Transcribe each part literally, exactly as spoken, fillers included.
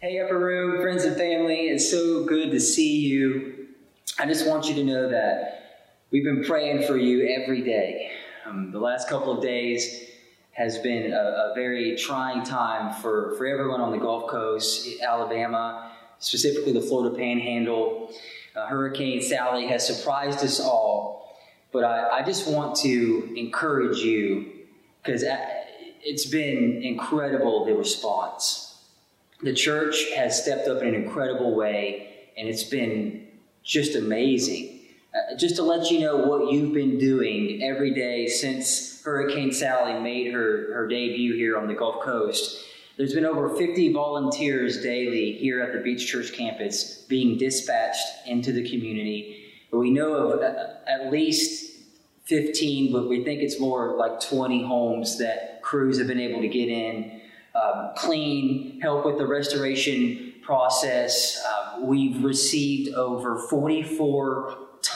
Hey, Upper Room, friends and family, it's so good to see you. I just want you to know that we've been praying for you every day. Um, the last couple of days has been a, a very trying time for, for everyone on the Gulf Coast, Alabama, specifically the Florida Panhandle. Uh, Hurricane Sally has surprised us all, but I, I just want to encourage you because it's been incredible, the response. The church has stepped up in an incredible way, and it's been just amazing. Uh, just to let you know what you've been doing every day since Hurricane Sally made her, her debut here on the Gulf Coast, there's been over fifty volunteers daily here at the Beach Church campus being dispatched into the community. We know of at least fifteen, but we think it's more like twenty homes that crews have been able to get in. Um, clean, help with the restoration process. Um, we've received over forty-four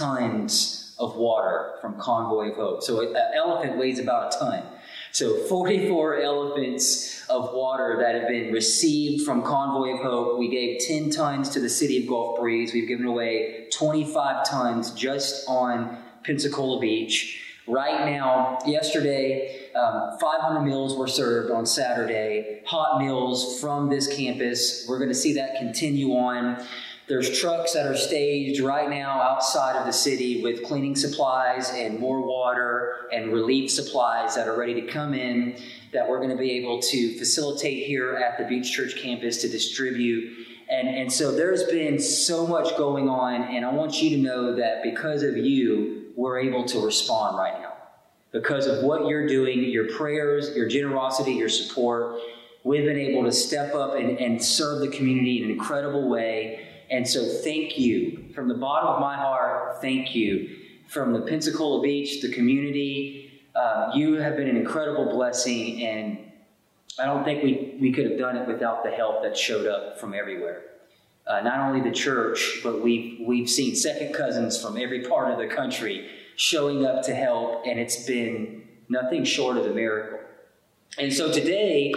tons of water from Convoy of Hope. So an elephant weighs about a ton. So forty-four elephants of water that have been received from Convoy of Hope. We gave ten tons to the city of Gulf Breeze. We've given away twenty-five tons just on Pensacola Beach. Right now, yesterday, um, five hundred meals were served on Saturday, hot meals from this campus. We're going to see that continue on. There's trucks that are staged right now outside of the city with cleaning supplies and more water and relief supplies that are ready to come in that we're going to be able to facilitate here at the Beach Church campus to distribute. And, and so there's been so much going on, and I want you to know that because of you, we're able to respond right now. Because of what you're doing, your prayers, your generosity, your support, we've been able to step up and, and serve the community in an incredible way. And so thank you. From the bottom of my heart, thank you. From the Pensacola Beach, the community, uh, you have been an incredible blessing, and I don't think we, we could have done it without the help that showed up from everywhere. Uh, not only the church, but we've, we've seen second cousins from every part of the country showing up to help, and it's been nothing short of a miracle. And so today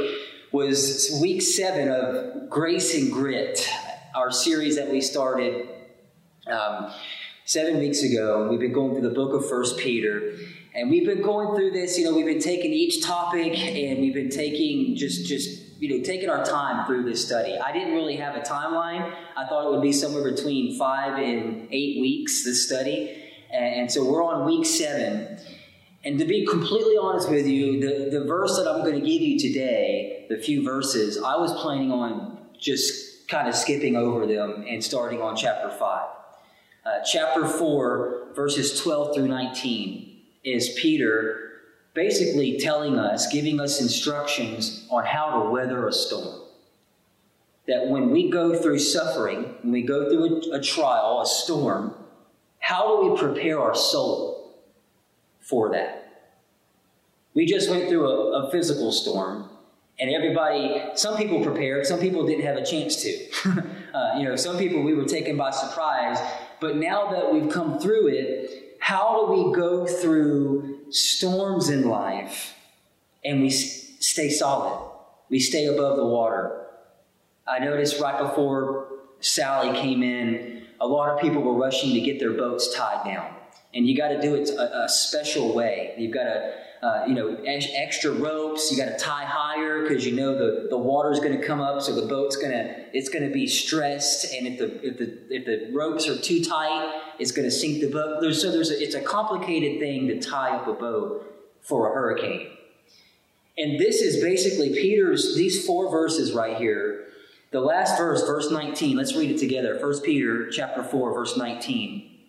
was week seven of Grace and Grit, our series that we started um, seven weeks ago. We've been going through the book of First Peter, and we've been going through this, you know, we've been taking each topic, and we've been taking just, just you know, taking our time through this study. I didn't really have a timeline. I thought it would be somewhere between five and eight weeks, this study. And so we're on week seven. And to be completely honest with you, the, the verse that I'm going to give you today, the few verses, I was planning on just kind of skipping over them and starting on chapter five. Uh, chapter four, verses twelve through nineteen, is Peter basically telling us, giving us instructions on how to weather a storm. That when we go through suffering, when we go through a, a trial, a storm, how do we prepare our soul for that? We just went through a, a physical storm, and everybody, some people prepared, some people didn't have a chance to. uh, you know, some people we were taken by surprise, but now that we've come through it, how do we go through storms in life and we s- stay solid? We stay above the water. I noticed right before Sally came in, a lot of people were rushing to get their boats tied down. And you got to do it a, a special way. You've got to, uh, you know, ex- extra ropes. You got to tie higher because you know the, the water's going to come up, so the boat's going to, it's going to be stressed. And if the if the if the ropes are too tight, it's going to sink the boat. There's, so there's a, it's a complicated thing to tie up a boat for a hurricane. And this is basically Peter's, these four verses right here. The last verse, verse nineteen, let's read it together. First Peter chapter four, verse nineteen.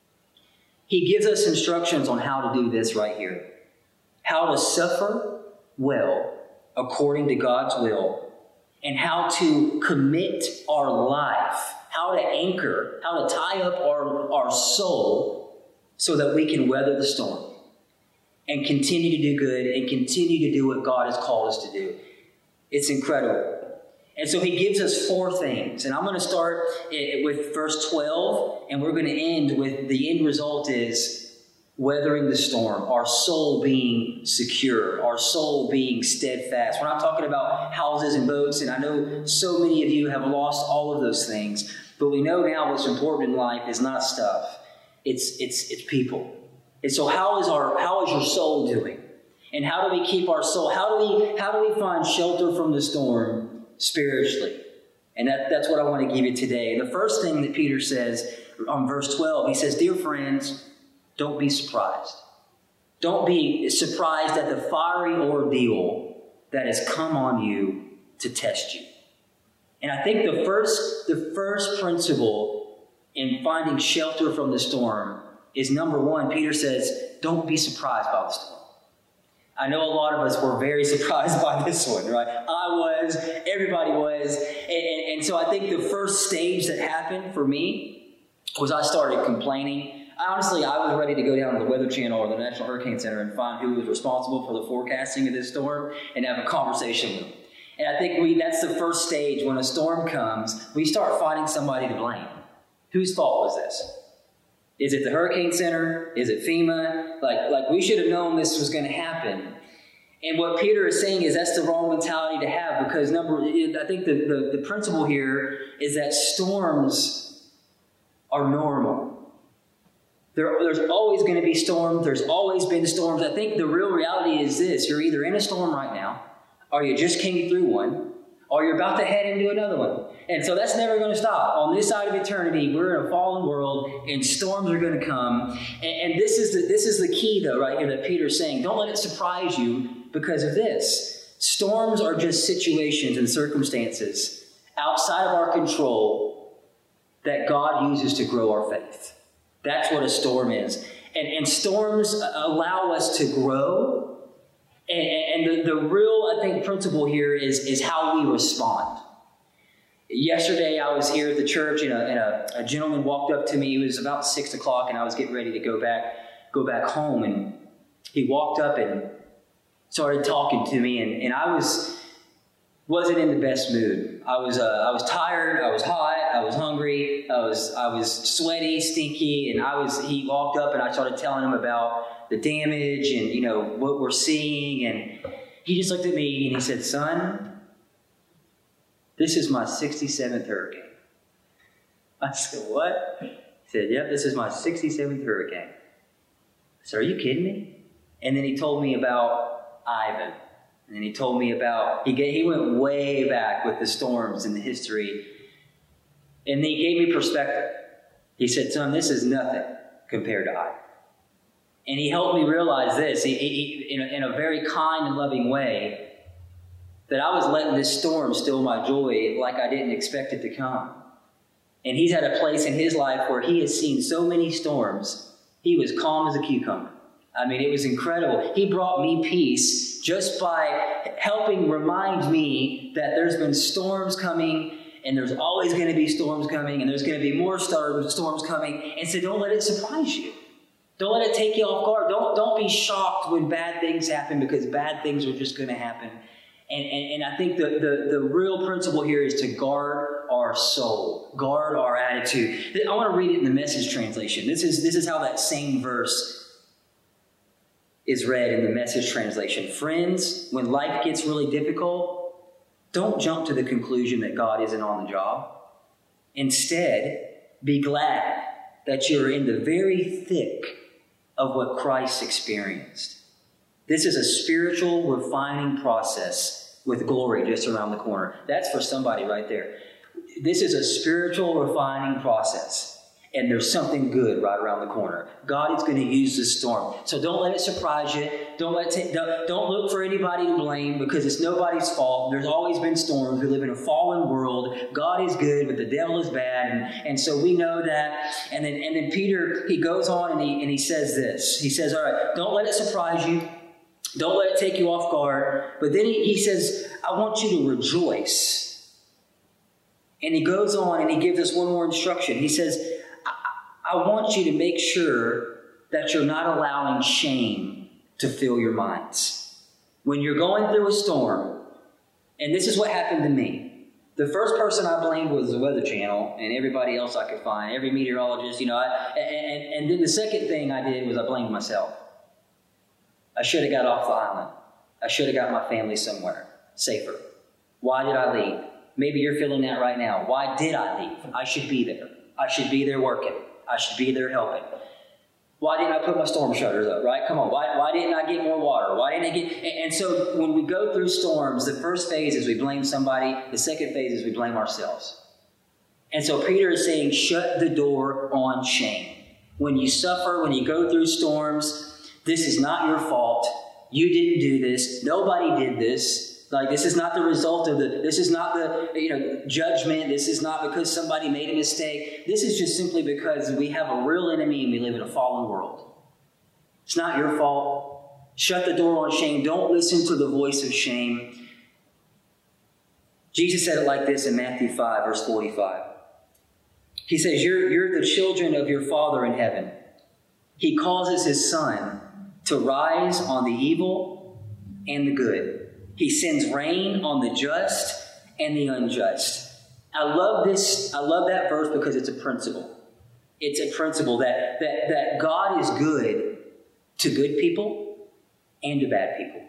He gives us instructions on how to do this right here. How to suffer well according to God's will, and how to commit our life, how to anchor, how to tie up our, our soul so that we can weather the storm and continue to do good and continue to do what God has called us to do. It's incredible. And so he gives us four things. And I'm going to start with verse twelve, and we're going to end with the end result is weathering the storm, our soul being secure, our soul being steadfast. We're not talking about houses and boats, and I know so many of you have lost all of those things, but we know now what's important in life is not stuff. It's it's it's people. And so how is our how is your soul doing? And how do we keep our soul? How do we how do we find shelter from the storm spiritually? And that, that's what I want to give you today. The first thing that Peter says on verse twelve, he says, "Dear friends, don't be surprised. Don't be surprised at the fiery ordeal that has come on you to test you." And I think the first, the first principle in finding shelter from the storm is, number one, Peter says, don't be surprised by the storm. I know a lot of us were very surprised by this one, right? I was, everybody was. And, and, and so I think the first stage that happened for me was I started complaining. Honestly, I was ready to go down to the Weather Channel or the National Hurricane Center and find who was responsible for the forecasting of this storm and have a conversation with them. And I think we that's the first stage. When a storm comes, we start finding somebody to blame. Whose fault was this? Is it the Hurricane Center? Is it FEMA? Like, like we should have known this was going to happen. And what Peter is saying is that's the wrong mentality to have, because number, I think the, the, the principle here is that storms are normal. There, there's always going to be storms. There's always been storms. I think the real reality is this. You're either in a storm right now, or you just came through one, or you're about to head into another one. And so that's never going to stop. On this side of eternity, we're in a fallen world, and storms are going to come. And, and this is the this is the key, though, right here that Peter's saying. Don't let it surprise you because of this. Storms are just situations and circumstances outside of our control that God uses to grow our faith. That's what a storm is. And, and storms allow us to grow. And, and the, the real, I think, principle here is, is how we respond. Yesterday, I was here at the church, and, a, and a, a gentleman walked up to me. It was about six o'clock, and I was getting ready to go back go back home. And he walked up and started talking to me, and, and I was... wasn't in the best mood. I was uh, I was tired, I was hot, I was hungry, I was I was sweaty, stinky, and I was he walked up and I started telling him about the damage and, you know, what we're seeing, and he just looked at me and he said, "Son, this is my sixty-seventh hurricane." I said, "What?" He said, "Yep, this is my sixty-seventh hurricane." I said, "Are you kidding me?" And then he told me about Ivan. And he told me about, he, gave, he went way back with the storms and the history. And he gave me perspective. He said, "Son, this is nothing compared to Ivan." And he helped me realize this, he, he, in, a, in a very kind and loving way, that I was letting this storm steal my joy like I didn't expect it to come. And he's at a place in his life where he has seen so many storms, he was calm as a cucumber. I mean, it was incredible. He brought me peace just by helping remind me that there's been storms coming, and there's always going to be storms coming, and there's going to be more storms coming. And so don't let it surprise you. Don't let it take you off guard. Don't, don't be shocked when bad things happen, because bad things are just going to happen. And, and, and I think the, the, the real principle here is to guard our soul, guard our attitude. I want to read it in the Message translation. This is, this is how that same verse is read in the Message translation. "Friends, when life gets really difficult, don't jump to the conclusion that God isn't on the job. Instead, be glad that you're in the very thick of what Christ experienced. This is a spiritual refining process with glory just around the corner." That's for somebody right there. This is a spiritual refining process. And there's something good right around the corner. God is going to use this storm. So don't let it surprise you. Don't let it, don't, don't look for anybody to blame, because it's nobody's fault. There's always been storms. We live in a fallen world. God is good, but the devil is bad. And, and so we know that. And then, and then Peter, he goes on and he, and he says this. He says, all right, don't let it surprise you. Don't let it take you off guard. But then he, he says, I want you to rejoice. And he goes on and he gives us one more instruction. He says, I want you to make sure that you're not allowing shame to fill your minds. When you're going through a storm, and this is what happened to me. The first person I blamed was the Weather Channel and everybody else I could find, every meteorologist, you know. I, and, and then the second thing I did was I blamed myself. I should have got off the island. I should have got my family somewhere safer. Why did I leave? Maybe you're feeling that right now. Why did I leave? I should be there. I should be there working. I should be there helping. Why didn't I put my storm shutters up, right? Come on. Why, why didn't I get more water? Why didn't I get... And, and so when we go through storms, the first phase is we blame somebody. The second phase is we blame ourselves. And so Peter is saying, shut the door on shame. When you suffer, when you go through storms, this is not your fault. You didn't do this. Nobody did this. Like, this is not the result of the, this is not the, you know, judgment. This is not because somebody made a mistake. This is just simply because we have a real enemy and we live in a fallen world. It's not your fault. Shut the door on shame. Don't listen to the voice of shame. Jesus said it like this in Matthew five, verse forty-five. He says, you're, you're the children of your Father in heaven. He causes his sun to rise on the evil and the good. He sends rain on the just and the unjust. I love this. I love that verse because it's a principle. It's a principle that, that, that God is good to good people and to bad people.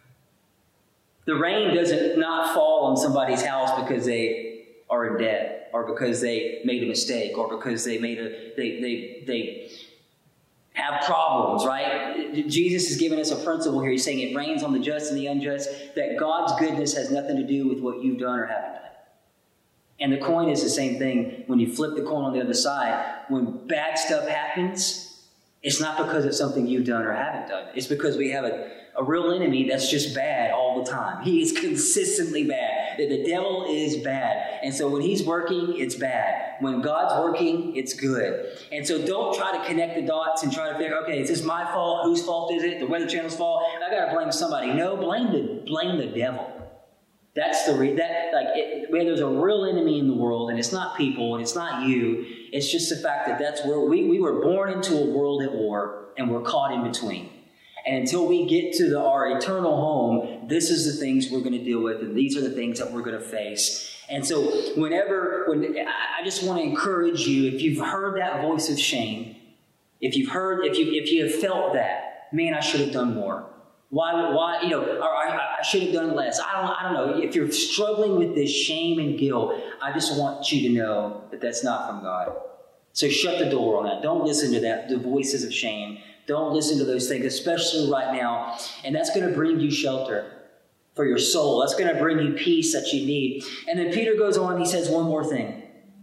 The rain doesn't not fall on somebody's house because they are in debt or because they made a mistake or because they made a they they they have problems, right? Jesus is giving us a principle here. He's saying it rains on the just and the unjust, that God's goodness has nothing to do with what you've done or haven't done. And the coin is the same thing. When you flip the coin on the other side, when bad stuff happens, it's not because of something you've done or haven't done. It's because we have a, a real enemy that's just bad all the time. He is consistently bad. The devil is bad. And so when he's working, it's bad. When God's working, it's good. And so don't try to connect the dots and try to figure, okay, is this my fault? Whose fault is it? The Weather Channel's fault? I got to blame somebody. No, blame the blame the devil. That's the re- that like it, where there's a real enemy in the world, and it's not people, and it's not you. It's just the fact that that's where we we were born into a world at war, and we're caught in between. And until we get to the, our eternal home, this is the things we're going to deal with, and these are the things that we're going to face. And so whenever, when I just want to encourage you, if you've heard that voice of shame, if you've heard, if you if you have felt that, man, I should have done more. Why, why, you know, or I, I should have done less. I don't, I don't know. If you're struggling with this shame and guilt, I just want you to know that that's not from God. So shut the door on that. Don't listen to that, the voices of shame. Don't listen to those things, especially right now. And that's going to bring you shelter for your soul. That's going to bring you peace that you need. And then Peter goes on, he says one more thing.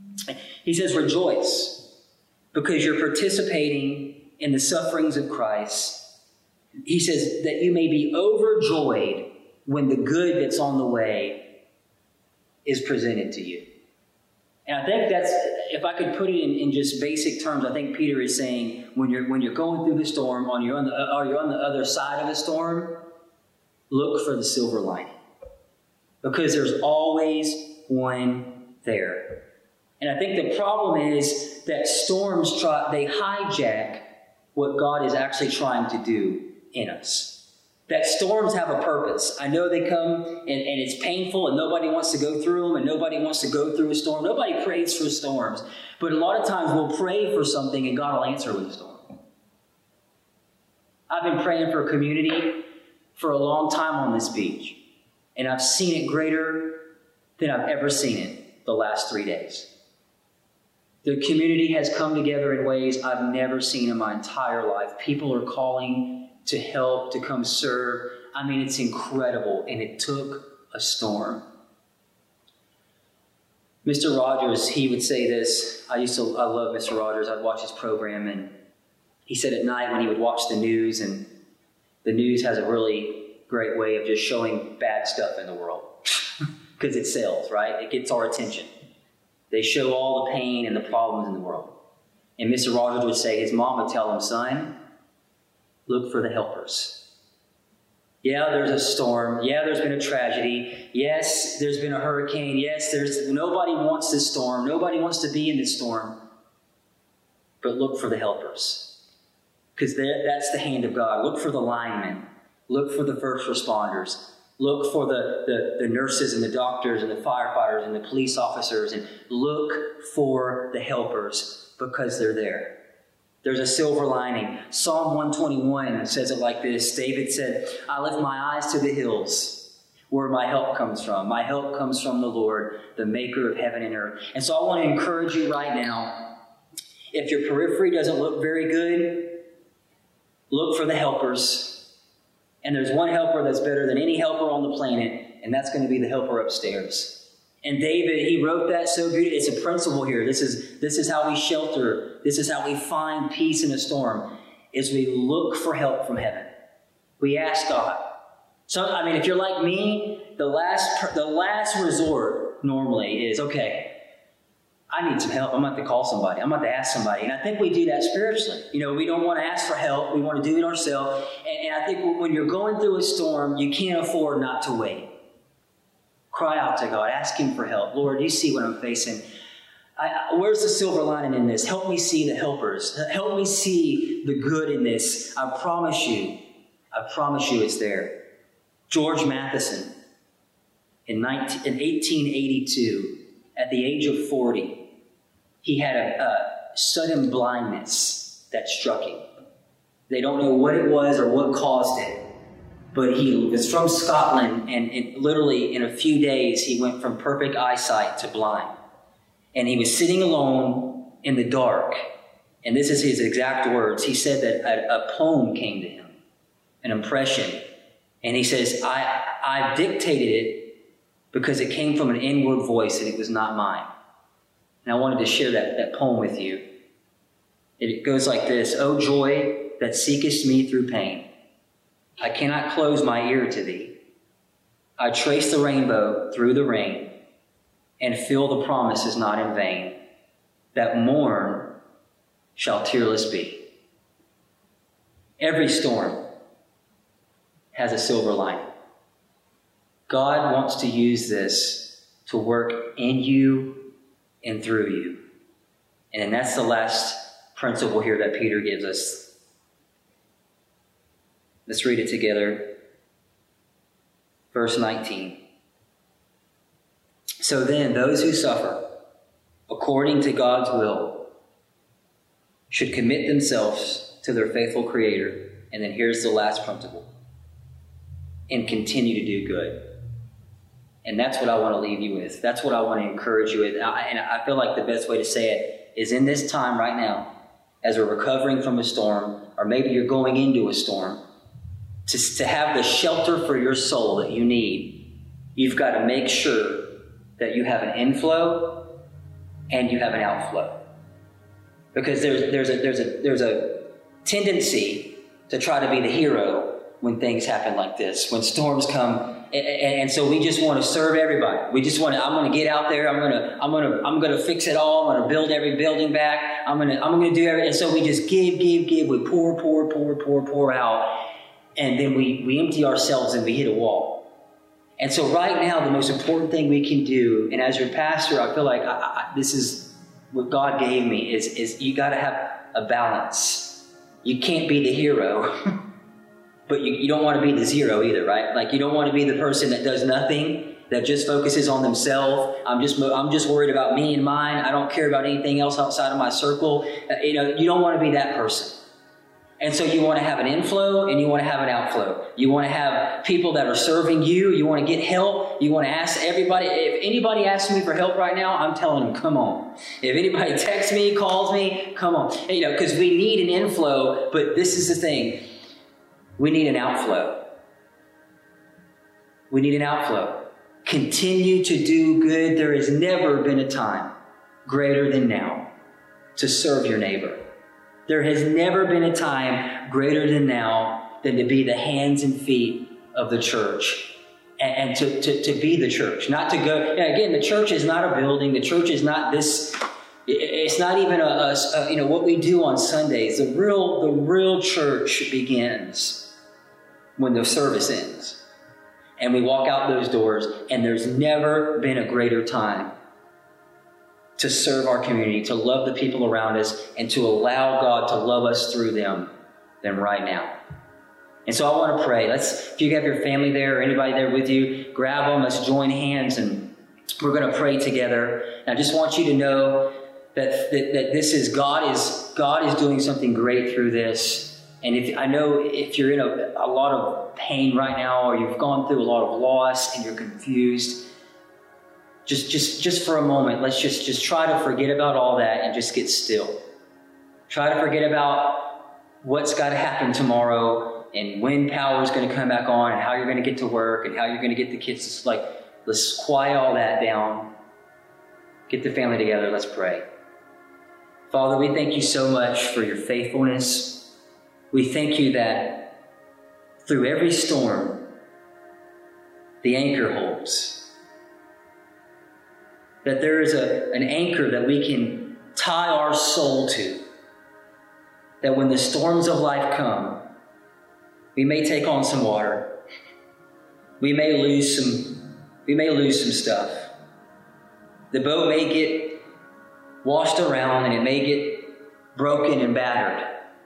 He says, rejoice, because you're participating in the sufferings of Christ. He says that you may be overjoyed when the good that's on the way is presented to you. And I think that's, if I could put it in, in just basic terms, I think Peter is saying when you're when you're going through the storm, on you're on the or you're on the other side of the storm, look for the silver lining, because there's always one there. And I think the problem is that storms try they hijack what God is actually trying to do in us. That storms have a purpose. I know they come and, and it's painful and nobody wants to go through them and nobody wants to go through a storm. Nobody prays for storms. But a lot of times we'll pray for something and God will answer with a storm. I've been praying for a community for a long time on this beach. And I've seen it greater than I've ever seen it the last three days. The community has come together in ways I've never seen in my entire life. People are calling to help, to come serve. I mean, it's incredible, and it took a storm. Mister Rogers, he would say this. I used to, I love Mister Rogers. I'd watch his program, and he said at night when he would watch the news, and the news has a really great way of just showing bad stuff in the world because it sells, right? It gets our attention. They show all the pain and the problems in the world. And Mister Rogers would say, his mom would tell him, son, look for the helpers. Yeah, there's a storm. Yeah, there's been a tragedy. Yes, there's been a hurricane. Yes, there's nobody wants this storm. Nobody wants to be in this storm. But look for the helpers. Because that's the hand of God. Look for the linemen. Look for the first responders. Look for the, the, the nurses and the doctors and the firefighters and the police officers, and look for the helpers because they're there. There's a silver lining. Psalm one twenty-one says it like this. David said, I lift my eyes to the hills where my help comes from. My help comes from the Lord, the maker of heaven and earth. And so I want to encourage you right now, if your periphery doesn't look very good, look for the helpers. And there's one helper that's better than any helper on the planet, and that's going to be the helper upstairs. And David, he wrote that so beautifully. It's a principle here. This is, this is how we shelter. This is how we find peace in a storm, is we look for help from heaven. We ask God. So, I mean, if you're like me, the last, the last resort normally is, okay, I need some help. I'm going to have to call somebody. I'm going to have to ask somebody. And I think we do that spiritually. You know, we don't want to ask for help. We want to do it ourselves. And, and I think when you're going through a storm, you can't afford not to wait. Cry out to God. Ask Him for help. Lord, you see what I'm facing. I, I, where's the silver lining in this? Help me see the helpers. Help me see the good in this. I promise you. I promise you it's there. George Matheson, in, nineteen, in eighteen eighty-two, at the age of forty, he had a, a sudden blindness that struck him. They don't know what it was or what caused it. But he was from Scotland, and it, literally in a few days, he went from perfect eyesight to blind. And he was sitting alone in the dark. And this is his exact words. He said that a, a poem came to him, an impression. And he says, I, I dictated it because it came from an inward voice and it was not mine. And I wanted to share that, that poem with you. It goes like this. O joy that seekest me through pain, I cannot close my ear to thee. I trace the rainbow through the rain and feel the promise is not in vain, that morn shall tearless be. Every storm has a silver lining. God wants to use this to work in you and through you. And that's the last principle here that Peter gives us. Let's read it together. Verse nineteen. So then, those who suffer according to God's will should commit themselves to their faithful Creator. And then here's the last principle. And continue to do good. And that's what I want to leave you with. That's what I want to encourage you with. And I feel like the best way to say it is in this time right now, as we're recovering from a storm, or maybe you're going into a storm, to, to have the shelter for your soul that you need, you've got to make sure that you have an inflow and you have an outflow. Because there's, there's, a, there's, a, there's a tendency to try to be the hero when things happen like this, when storms come. And, and so we just want to serve everybody. We just want to, I'm going to get out there. I'm going to, I'm going to, I'm going to fix it all. I'm going to build every building back. I'm going to, I'm going to do everything. And so we just give, give, give. We pour, pour, pour, pour, pour out. And then we, we empty ourselves and we hit a wall. And so right now, the most important thing we can do, and as your pastor, I feel like I, I, this is what God gave me, is, is you got to have a balance. You can't be the hero. But you, you don't want to be the zero either, right? Like you don't want to be the person that does nothing, that just focuses on themselves. I'm just I'm just worried about me and mine. I don't care about anything else outside of my circle. Uh, you know, you don't want to be that person. And so you want to have an inflow and you want to have an outflow. You want to have people that are serving you. You want to get help. You want to ask everybody. If anybody asks me for help right now, I'm telling them, come on. If anybody texts me, calls me, come on. You know, because we need an inflow, but this is the thing. We need an outflow. We need an outflow. Continue to do good. There has never been a time greater than now to serve your neighbor. There has never been a time greater than now than to be the hands and feet of the church and, and to, to, to be the church. Not to go, yeah, again, the church is not a building. The church is not this, it's not even a, a, a you know, what we do on Sundays. The real, the real church begins when the service ends and we walk out those doors, and there's never been a greater time to serve our community, to love the people around us, and to allow God to love us through them than right now. And so I want to pray. Let's, if you have your family there or anybody there with you, grab them. Let's join hands and we're going to pray together. And I just want you to know that, that, that this is God is God is doing something great through this. And if I know if you're in a, a lot of pain right now, or you've gone through a lot of loss and you're confused, just just just for a moment, let's just just try to forget about all that and just get still. Try to forget about what's got to happen tomorrow and when power is going to come back on and how you're going to get to work and how you're going to get the kids. It's like, let's quiet all that down. Get the family together. Let's pray. Father, we thank you so much for your faithfulness. We thank you that through every storm, the anchor holds. That there is a, an anchor that we can tie our soul to. That when the storms of life come, we may take on some water. We may lose some, we may lose some stuff. The boat may get washed around and it may get broken and battered.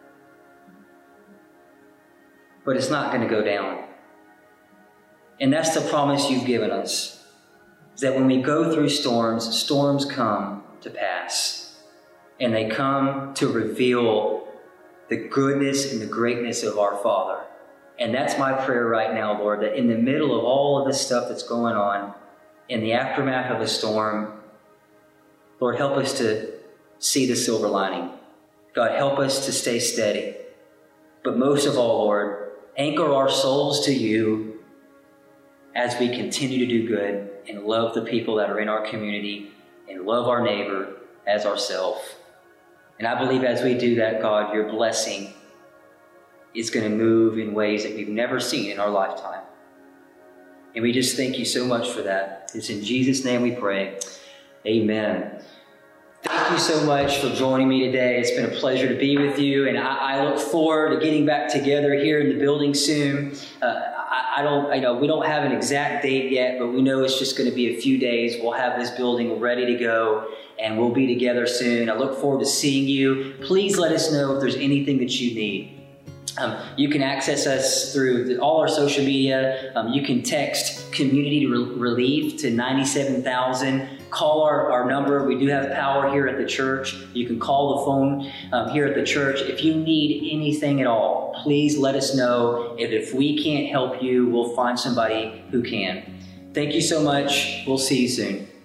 But it's not going to go down. And that's the promise you've given us. Is that when we go through storms, storms come to pass. And they come to reveal the goodness and the greatness of our Father. And that's my prayer right now, Lord, that in the middle of all of this stuff that's going on, in the aftermath of a storm, Lord, help us to see the silver lining. God, help us to stay steady. But most of all, Lord, anchor our souls to you as we continue to do good and love the people that are in our community and love our neighbor as ourselves. And I believe as we do that, God, your blessing is going to move in ways that we've never seen in our lifetime. And we just thank you so much for that. It's in Jesus' name we pray. Amen. Thank you so much for joining me today. It's been a pleasure to be with you, and I, I look forward to getting back together here in the building soon. Uh, I, I don't, I know we don't have an exact date yet, but we know it's just going to be a few days. We'll have this building ready to go, and we'll be together soon. I look forward to seeing you. Please let us know if there's anything that you need. Um, you can access us through the, all our social media. Um, you can text Community Re- Relief to ninety-seven thousand. Call our, our number. We do have power here at the church. You can call the phone um, here at the church. If you need anything at all, please let us know. If, if we can't help you, we'll find somebody who can. Thank you so much. We'll see you soon.